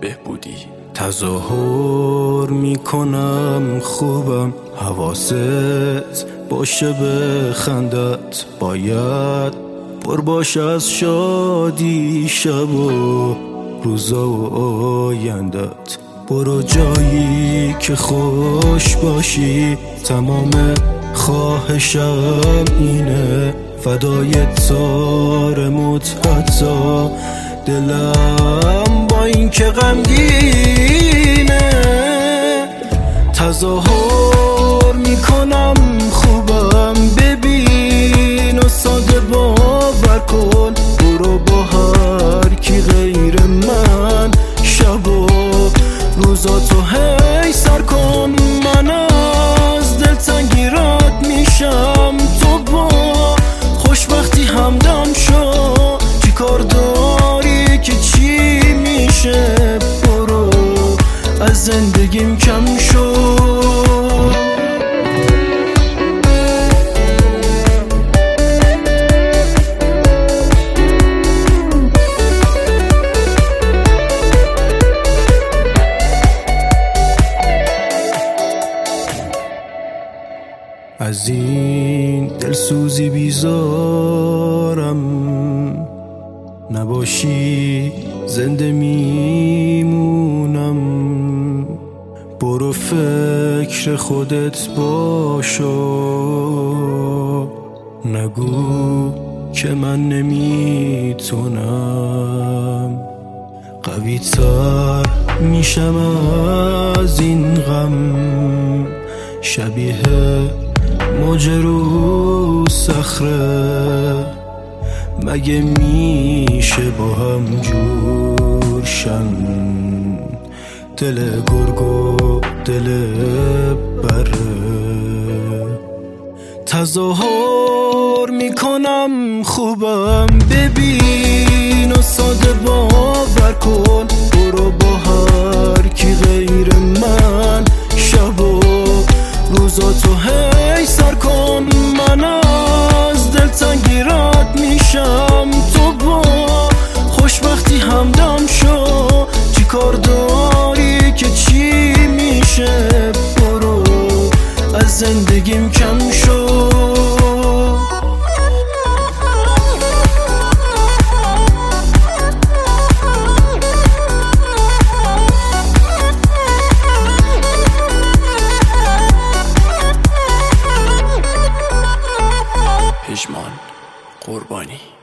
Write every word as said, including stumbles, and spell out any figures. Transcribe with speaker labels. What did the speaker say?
Speaker 1: بهبودی.
Speaker 2: تظاهر میکنم خوبم، حواست باشه به خندت، باید پر باشه از شادی شب و روزا و آیندت. برو جایی که خوش باشی، تمام خواهشم اینه، فدای تارموت حتی دلم با این که غمگینه. تظاهر میکنم خوبم، ببین و ساده باور کن، برو با هر کی غیر من شب و روزاتو هی سر کن. من از دلتنگی رد میشم، تو با خوشبختی همدم شو، چی کار داری که چی میشه، برو از زندگیم کم شو. از این دلسوزی بیزارم، نباشی زنده میمونم. برو فکر خودت باشو، نگو که من نمیتونم. قوی تر میشم از این غم، شبیه موج رو صخره، مگه میشه با هم جور شن، دل گرگ و دل بره. تظاهر میکنم خوبم، ببین و ساده باور کن، برو با هر کی غیر من شب و روزاتو هی سر کن. من از دلتنگی رد میشم، تو با خوشبختی همدم شو، چی کار داری که چی میشه، برو از زندگیم کم شو.
Speaker 1: پژمان قربانی.